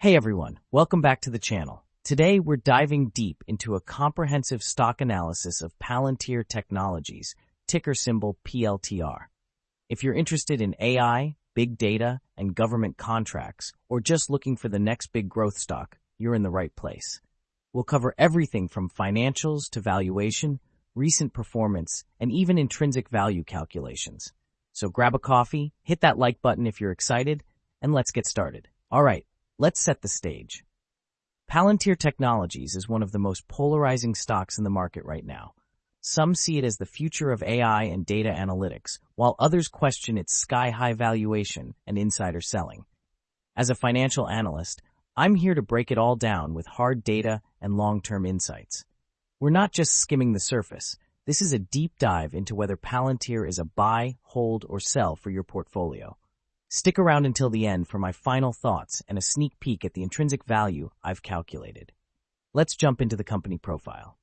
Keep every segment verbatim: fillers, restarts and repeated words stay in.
Hey everyone, welcome back to the channel. Today we're diving deep into a comprehensive stock analysis of Palantir Technologies, ticker symbol P L T R. If you're interested in A I, big data, and government contracts, or just looking for the next big growth stock, you're in the right place. We'll cover everything from financials to valuation, recent performance, and even intrinsic value calculations. So grab a coffee, hit that like button if you're excited, and let's get started. All right, let's set the stage. Palantir Technologies is one of the most polarizing stocks in the market right now. Some see it as the future of A I and data analytics, while others question its sky-high valuation and insider selling. As a financial analyst, I'm here to break it all down with hard data and long-term insights. We're not just skimming the surface. This is a deep dive into whether Palantir is a buy, hold, or sell for your portfolio. Stick around until the end for my final thoughts and a sneak peek at the intrinsic value I've calculated. Let's jump into the company profile.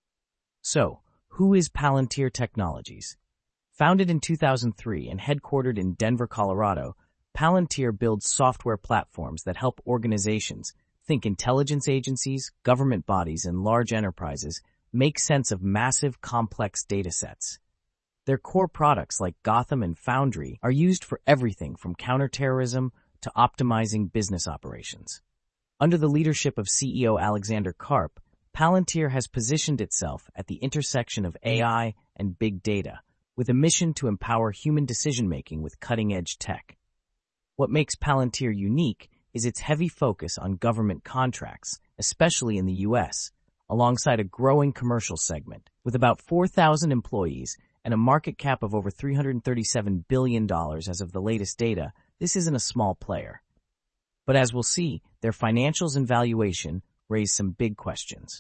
So, who is Palantir Technologies? Founded in two thousand three and headquartered in Denver, Colorado, Palantir builds software platforms that help organizations, think intelligence agencies, government bodies, and large enterprises, make sense of massive, complex data sets. Their core products like Gotham and Foundry are used for everything from counterterrorism to optimizing business operations. Under the leadership of C E O Alexander Karp, Palantir has positioned itself at the intersection of A I and big data, with a mission to empower human decision-making with cutting-edge tech. What makes Palantir unique is its heavy focus on government contracts, especially in the U S, alongside a growing commercial segment. With about four thousand employees and a market cap of over three hundred thirty-seven billion dollars as of the latest data, this isn't a small player. But as we'll see, their financials and valuation raise some big questions.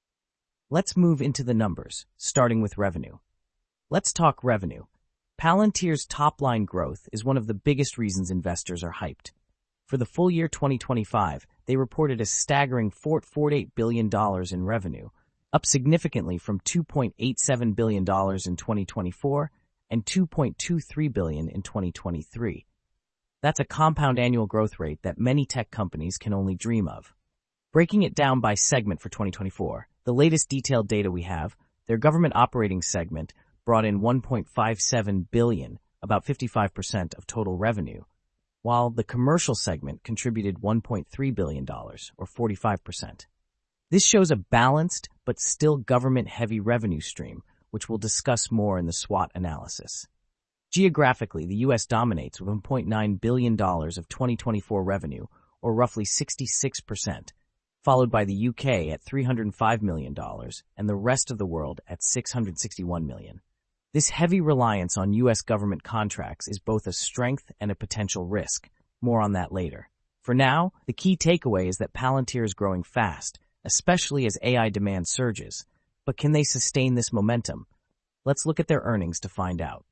Let's move into the numbers, starting with revenue. Let's talk revenue. Palantir's top-line growth is one of the biggest reasons investors are hyped. For the full year twenty twenty-five, they reported a staggering four hundred forty-eight billion dollars in revenue, up significantly from two point eight seven billion dollars in twenty twenty-four and two point two three billion dollars in twenty twenty-three. That's a compound annual growth rate that many tech companies can only dream of. Breaking it down by segment for twenty twenty-four, the latest detailed data we have, their government operating segment brought in one point five seven billion dollars, about fifty-five percent of total revenue, while the commercial segment contributed one point three billion dollars, or forty-five percent. This shows a balanced but still government-heavy revenue stream, which we'll discuss more in the SWOT analysis. Geographically, the U S dominates with one point nine billion dollars of twenty twenty-four revenue, or roughly sixty-six percent, followed by the U K at three hundred five million dollars and the rest of the world at six hundred sixty-one million dollars. This heavy reliance on U S government contracts is both a strength and a potential risk. More on that later. For now, the key takeaway is that Palantir is growing fast, especially as A I demand surges. But can they sustain this momentum? Let's look at their earnings to find out.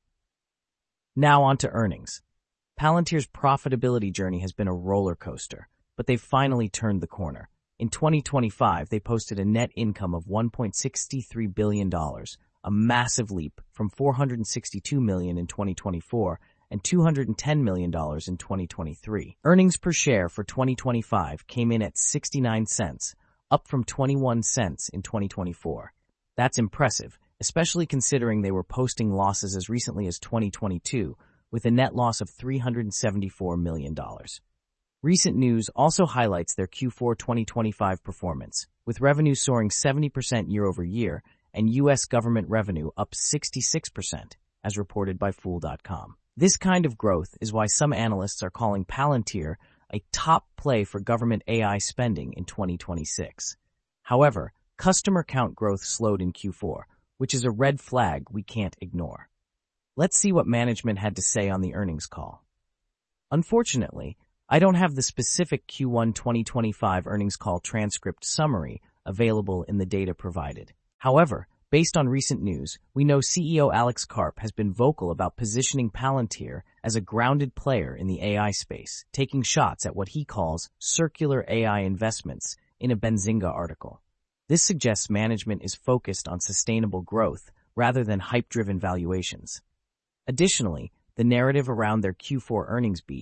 Now on to earnings. Palantir's profitability journey has been a roller coaster, but they've finally turned the corner. In twenty twenty-five, they posted a net income of one point six three billion dollars, a massive leap from four hundred sixty-two million dollars in twenty twenty-four and two hundred ten million dollars in twenty twenty-three. Earnings per share for twenty twenty-five came in at sixty-nine cents, up from twenty-one cents in twenty twenty-four. That's impressive, especially considering they were posting losses as recently as twenty twenty-two, with a net loss of three hundred seventy-four million dollars. Recent news also highlights their Q four twenty twenty-five performance, with revenue soaring seventy percent year over year and U S government revenue up sixty-six percent, as reported by Fool dot com. This kind of growth is why some analysts are calling Palantir a top play for government A I spending in twenty twenty-six. However, customer count growth slowed in Q four, which is a red flag we can't ignore. Let's see what management had to say on the earnings call. Unfortunately, I don't have the specific Q one twenty twenty-five earnings call transcript summary available in the data provided. However, based on recent news, we know C E O Alex Karp has been vocal about positioning Palantir as a grounded player in the A I space, taking shots at what he calls circular A I investments in a Benzinga article. This suggests management is focused on sustainable growth rather than hype-driven valuations. Additionally, the narrative around their Q four earnings beat,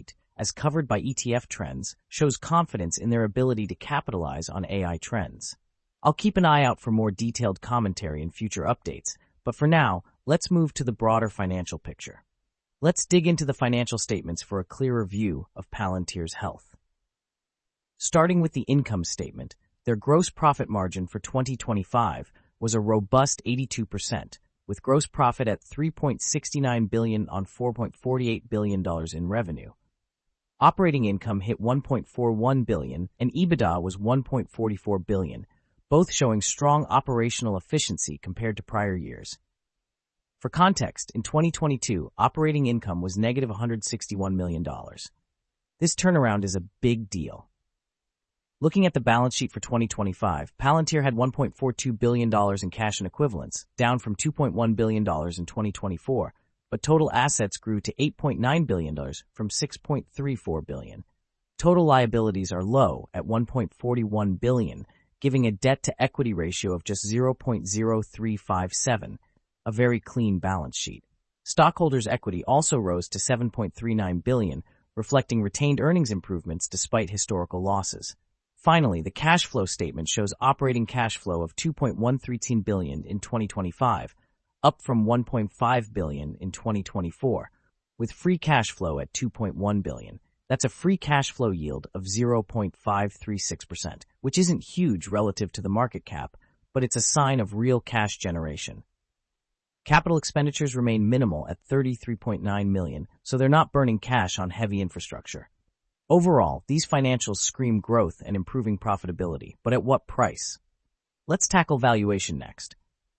as covered by E T F trends, shows confidence in their ability to capitalize on A I trends. I'll keep an eye out for more detailed commentary in future updates, but for now, let's move to the broader financial picture. Let's dig into the financial statements for a clearer view of Palantir's health. Starting with the income statement, their gross profit margin for twenty twenty-five was a robust eighty-two percent, with gross profit at three point six nine billion dollars on four point four eight billion dollars in revenue. Operating income hit one point four one billion dollars and EBITDA was one point four four billion dollars, both showing strong operational efficiency compared to prior years. For context, in twenty twenty-two, operating income was negative one hundred sixty-one million dollars. This turnaround is a big deal. Looking at the balance sheet for twenty twenty-five, Palantir had one point four two billion dollars in cash and equivalents, down from two point one billion dollars in twenty twenty-four, but total assets grew to eight point nine billion dollars from six point three four billion dollars. Total liabilities are low at one point four one billion dollars, giving a debt-to-equity ratio of just zero point zero three five seven, a very clean balance sheet. Stockholders' equity also rose to seven point three nine billion dollars, reflecting retained earnings improvements despite historical losses. Finally, the cash flow statement shows operating cash flow of two point one three billion dollars in twenty twenty-five, up from one point five billion dollars in twenty twenty-four, with free cash flow at two point one billion dollars. That's a free cash flow yield of zero point five three six percent, which isn't huge relative to the market cap, but it's a sign of real cash generation. Capital expenditures remain minimal at thirty-three point nine million dollars, so they're not burning cash on heavy infrastructure. Overall, these financials scream growth and improving profitability, but at what price? Let's tackle valuation next.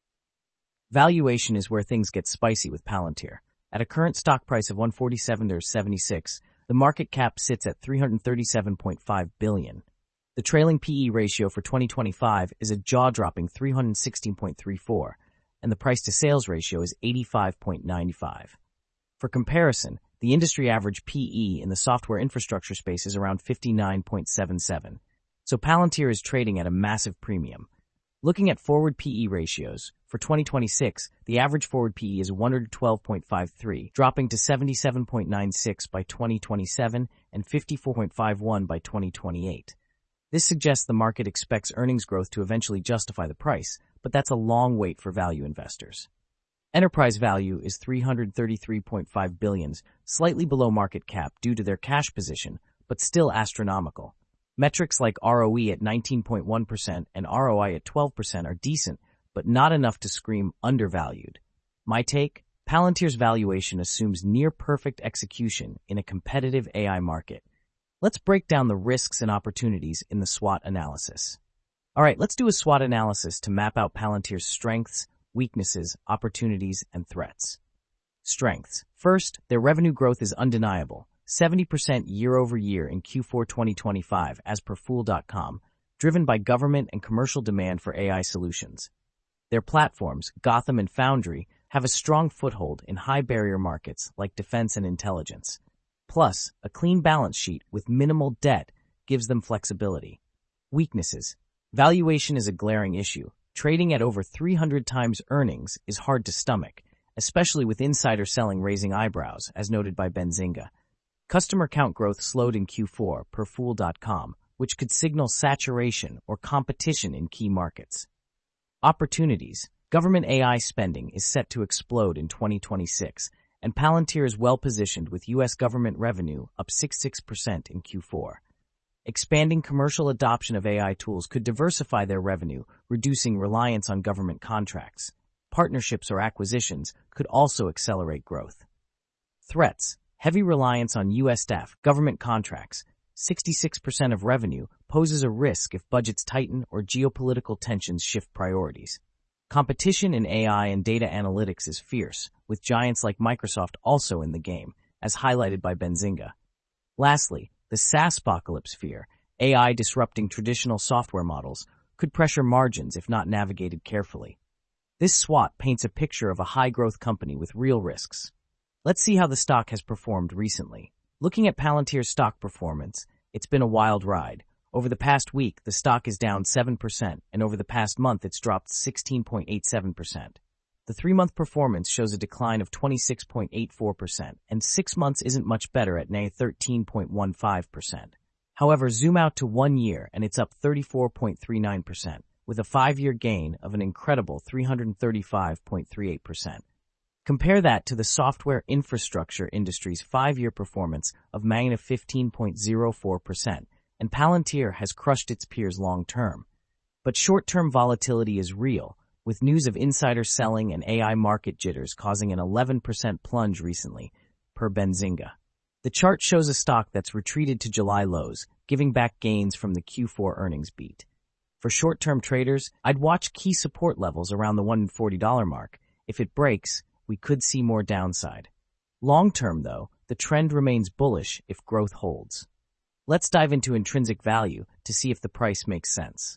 Valuation is where things get spicy with Palantir. At a current stock price of one hundred forty-seven dollars and seventy-six cents, the market cap sits at three hundred thirty-seven point five billion dollars. The trailing P E ratio for twenty twenty-five is a jaw-dropping three hundred sixteen point three four, and the price-to-sales ratio is eighty-five point nine five. For comparison, the industry average P E in the software infrastructure space is around fifty-nine point seven seven, so Palantir is trading at a massive premium. Looking at forward P E ratios, for twenty twenty-six, the average forward P E is one hundred twelve point five three, dropping to seventy-seven point nine six by twenty twenty-seven and fifty-four point five one by twenty twenty-eight. This suggests the market expects earnings growth to eventually justify the price, but that's a long wait for value investors. Enterprise value is three hundred thirty-three point five billion dollars, slightly below market cap due to their cash position, but still astronomical. Metrics like R O E at nineteen point one percent and R O I at twelve percent are decent, but not enough to scream undervalued. My take? Palantir's valuation assumes near-perfect execution in a competitive A I market. Let's break down the risks and opportunities in the SWOT analysis. All right, let's do a SWOT analysis to map out Palantir's strengths, weaknesses, opportunities, and threats. Strengths. First, their revenue growth is undeniable. seventy percent year-over-year in Q four twenty twenty-five as per Fool dot com, driven by government and commercial demand for A I solutions. Their platforms, Gotham and Foundry, have a strong foothold in high-barrier markets like defense and intelligence. Plus, a clean balance sheet with minimal debt gives them flexibility. Weaknesses. Valuation is a glaring issue. Trading at over three hundred times earnings is hard to stomach, especially with insider selling raising eyebrows, as noted by Benzinga. Customer count growth slowed in Q four per Fool dot com, which could signal saturation or competition in key markets. Opportunities. Government A I spending is set to explode in twenty twenty-six, and Palantir is well-positioned with U S government revenue up sixty-six percent in Q four. Expanding commercial adoption of A I tools could diversify their revenue, reducing reliance on government contracts. Partnerships or acquisitions could also accelerate growth. Threats. Heavy reliance on U S staff, government contracts, sixty-six percent of revenue, poses a risk if budgets tighten or geopolitical tensions shift priorities. Competition in A I and data analytics is fierce, with giants like Microsoft also in the game, as highlighted by Benzinga. Lastly, the SaaSpocalypse fear, A I disrupting traditional software models, could pressure margins if not navigated carefully. This SWOT paints a picture of a high-growth company with real risks. Let's see how the stock has performed recently. Looking at Palantir's stock performance, it's been a wild ride. Over the past week, the stock is down seven percent, and over the past month it's dropped sixteen point eight seven percent. The three-month performance shows a decline of twenty-six point eight four percent, and six months isn't much better at negative thirteen point one five percent. However, zoom out to one year and it's up thirty-four point three nine percent, with a five-year gain of an incredible three hundred thirty-five point three eight percent. Compare that to the software infrastructure industry's five-year performance of negative fifteen point zero four percent, and Palantir has crushed its peers long-term. But short-term volatility is real, with news of insider selling and A I market jitters causing an eleven percent plunge recently, per Benzinga. The chart shows a stock that's retreated to July lows, giving back gains from the Q four earnings beat. For short-term traders, I'd watch key support levels around the one hundred forty dollars mark. If it breaks, we could see more downside. Long-term, though, the trend remains bullish if growth holds. Let's dive into intrinsic value to see if the price makes sense.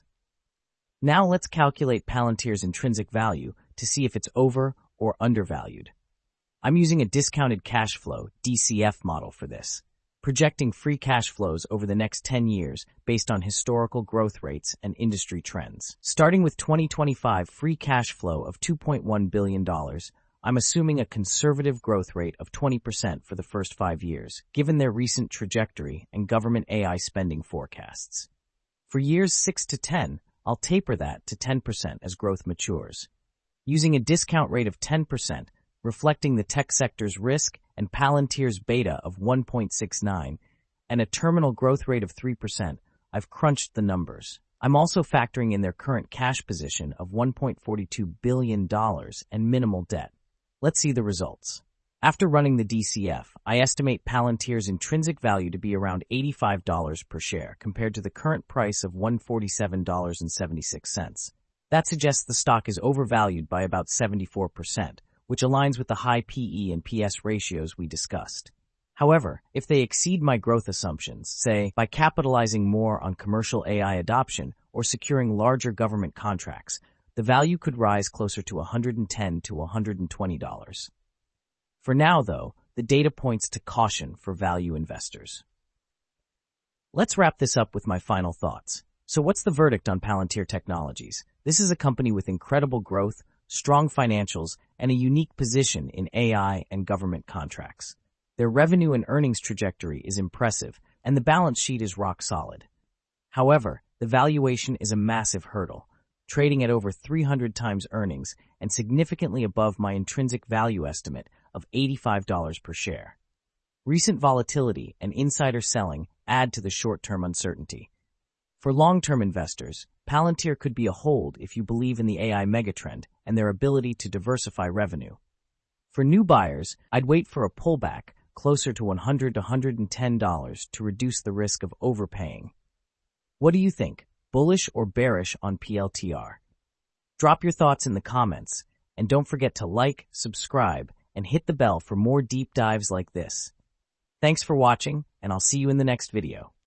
Now let's calculate Palantir's intrinsic value to see if it's over or undervalued. I'm using a discounted cash flow D C F model for this, projecting free cash flows over the next ten years based on historical growth rates and industry trends. Starting with twenty twenty-five free cash flow of two point one billion dollars, I'm assuming a conservative growth rate of twenty percent for the first five years, given their recent trajectory and government A I spending forecasts. For years six to ten, I'll taper that to ten percent as growth matures. Using a discount rate of ten percent, reflecting the tech sector's risk and Palantir's beta of one point six nine, and a terminal growth rate of three percent, I've crunched the numbers. I'm also factoring in their current cash position of one point four two billion dollars and minimal debt. Let's see the results. After running the D C F, I estimate Palantir's intrinsic value to be around eighty-five dollars per share compared to the current price of one hundred forty-seven dollars and seventy-six cents. That suggests the stock is overvalued by about seventy-four percent, which aligns with the high P E and P S ratios we discussed. However, if they exceed my growth assumptions, say by capitalizing more on commercial A I adoption or securing larger government contracts, the value could rise closer to one hundred ten to one hundred twenty dollars. For now, though, the data points to caution for value investors. Let's wrap this up with my final thoughts. So what's the verdict on Palantir Technologies? This is a company with incredible growth, strong financials, and a unique position in A I and government contracts. Their revenue and earnings trajectory is impressive, and the balance sheet is rock solid. However, the valuation is a massive hurdle, trading at over three hundred times earnings and significantly above my intrinsic value estimate of eighty-five dollars per share. Recent volatility and insider selling add to the short-term uncertainty. For long-term investors, Palantir could be a hold if you believe in the A I megatrend and their ability to diversify revenue. For new buyers, I'd wait for a pullback closer to one hundred to one hundred ten dollars to reduce the risk of overpaying. What do you think? Bullish or bearish on P L T R? Drop your thoughts in the comments, and don't forget to like, subscribe, and hit the bell for more deep dives like this. Thanks for watching, and I'll see you in the next video.